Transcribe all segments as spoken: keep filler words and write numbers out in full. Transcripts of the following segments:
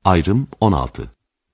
Ayrım on altı.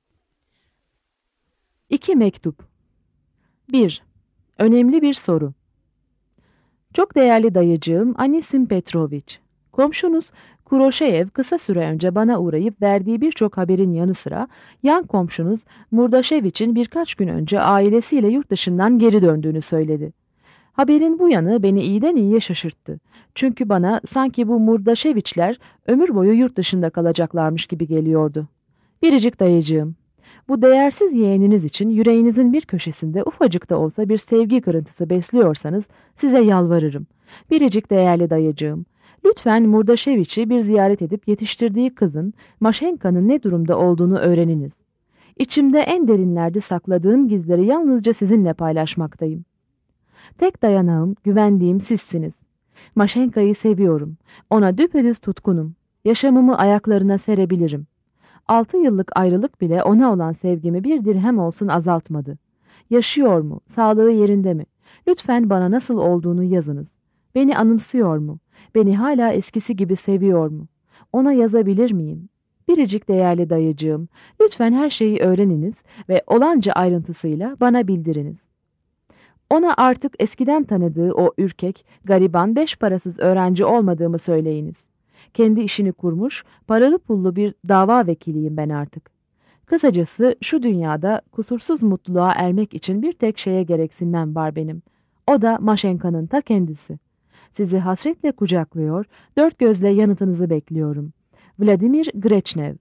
İki mektup. bir. Önemli bir soru. Çok değerli dayıcığım Anisim Petroviç, komşunuz Kuroşeyev kısa süre önce bana uğrayıp verdiği birçok haberin yanı sıra yan komşunuz Murdaşeviç'in birkaç gün önce ailesiyle yurt dışından geri döndüğünü söyledi. Haberin bu yanı beni iyiden iyiye şaşırttı. Çünkü bana sanki bu Murdaşeviçler ömür boyu yurt dışında kalacaklarmış gibi geliyordu. Biricik dayıcığım, bu değersiz yeğeniniz için yüreğinizin bir köşesinde ufacık da olsa bir sevgi kırıntısı besliyorsanız size yalvarırım. Biricik değerli dayıcığım, lütfen Murdaşeviç'i bir ziyaret edip yetiştirdiği kızın Maşenka'nın ne durumda olduğunu öğreniniz. İçimde en derinlerde sakladığım gizleri yalnızca sizinle paylaşmaktayım. Tek dayanağım, güvendiğim sizsiniz. Maşenka'yı seviyorum. Ona düpedüz tutkunum. Yaşamımı ayaklarına serebilirim. Altı yıllık ayrılık bile ona olan sevgimi bir dirhem olsun azaltmadı. Yaşıyor mu? Sağlığı yerinde mi? Lütfen bana nasıl olduğunu yazınız. Beni anımsıyor mu? Beni hala eskisi gibi seviyor mu? Ona yazabilir miyim? Biricik değerli dayıcığım, lütfen her şeyi öğreniniz ve olanca ayrıntısıyla bana bildiriniz. Ona artık eskiden tanıdığı o ürkek, gariban, beş parasız öğrenci olmadığımı söyleyiniz. Kendi işini kurmuş, paralı pullu bir dava vekiliyim ben artık. Kısacası şu dünyada kusursuz mutluluğa ermek için bir tek şeye gereksinmem var benim. O da Maşenka'nın ta kendisi. Sizi hasretle kucaklıyor, dört gözle yanıtınızı bekliyorum. Vladimir Greçnev.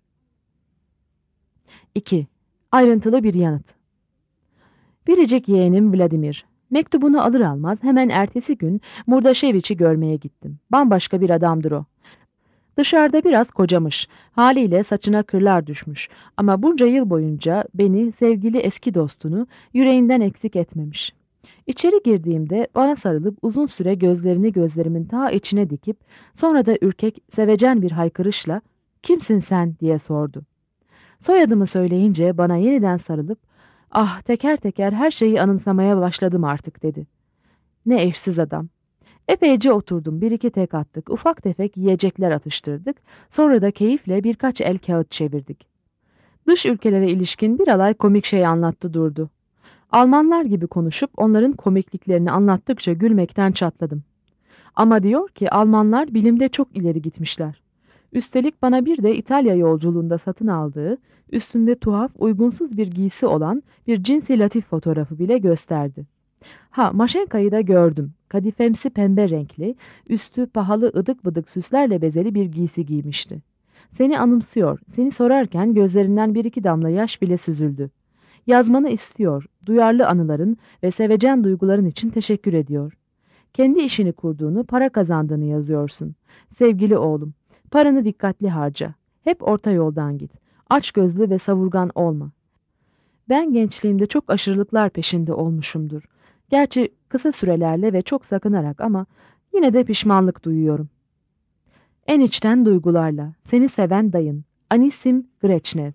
iki. Ayrıntılı bir yanıt. Biricik yeğenim Vladimir. Mektubunu alır almaz hemen ertesi gün Murdaşeviç'i görmeye gittim. Bambaşka bir adamdır o. Dışarıda biraz kocamış, haliyle saçına kırlar düşmüş ama bunca yıl boyunca beni, sevgili eski dostunu, yüreğinden eksik etmemiş. İçeri girdiğimde bana sarılıp uzun süre gözlerini gözlerimin ta içine dikip sonra da ürkek, sevecen bir haykırışla "Kimsin sen?" diye sordu. Soyadımı söyleyince bana yeniden sarılıp "Ah, teker teker her şeyi anımsamaya başladım artık" dedi. Ne eşsiz adam. Epeyce oturdum, bir iki tek attık, ufak tefek yiyecekler atıştırdık, sonra da keyifle birkaç el kağıt çevirdik. Dış ülkelere ilişkin bir alay komik şey anlattı durdu. Almanlar gibi konuşup onların komikliklerini anlattıkça gülmekten çatladım. Ama diyor ki Almanlar bilimde çok ileri gitmişler. Üstelik bana bir de İtalya yolculuğunda satın aldığı, üstünde tuhaf, uygunsuz bir giysi olan bir cinsi latif fotoğrafı bile gösterdi. Ha, Maşenka'yı da gördüm. Kadifemsi pembe renkli, üstü pahalı ıdık bıdık süslerle bezeli bir giysi giymişti. Seni anımsıyor, seni sorarken gözlerinden bir iki damla yaş bile süzüldü. Yazmanı istiyor, duyarlı anıların ve sevecen duyguların için teşekkür ediyor. Kendi işini kurduğunu, para kazandığını yazıyorsun. Sevgili oğlum, paranı dikkatli harca. Hep orta yoldan git. Açgözlü ve savurgan olma. Ben gençliğimde çok aşırılıklar peşinde olmuşumdur. Gerçi kısa sürelerle ve çok sakınarak ama yine de pişmanlık duyuyorum. En içten duygularla, seni seven dayın, Anisim Greçnev.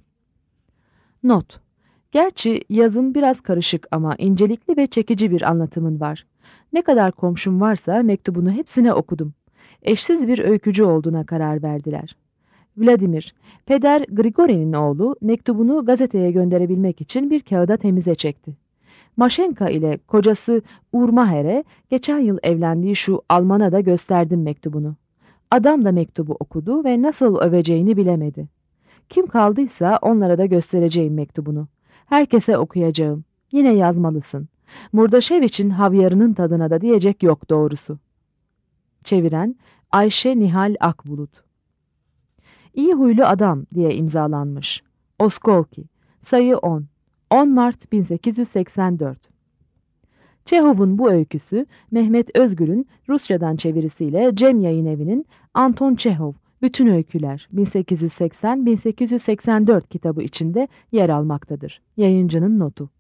Not. Gerçi yazın biraz karışık ama incelikli ve çekici bir anlatımın var. Ne kadar komşum varsa mektubunu hepsine okudum. Eşsiz bir öykücü olduğuna karar verdiler. Vladimir, Peder Grigori'nin oğlu mektubunu gazeteye gönderebilmek için bir kağıda temize çekti. Maşenka ile kocası Urmaher'e geçen yıl evlendiği şu Alman'a da gösterdim mektubunu. Adam da mektubu okudu ve nasıl öveceğini bilemedi. Kim kaldıysa onlara da göstereceğim mektubunu. Herkese okuyacağım. Yine yazmalısın. Murdaşeviç'in havyarının tadına da diyecek yok doğrusu. Çeviren Ayşe Nihal Akbulut. İyi huylu adam diye imzalanmış. Oskolki. Sayı on. on Mart bin sekiz yüz seksen dört. Çehov'un bu öyküsü Mehmet Özgür'ün Rusçadan çevirisiyle Cem Yayınevi'nin Anton Çehov Bütün Öyküler bin sekiz yüz seksen bin sekiz yüz seksen dört kitabı içinde yer almaktadır. Yayıncının notu.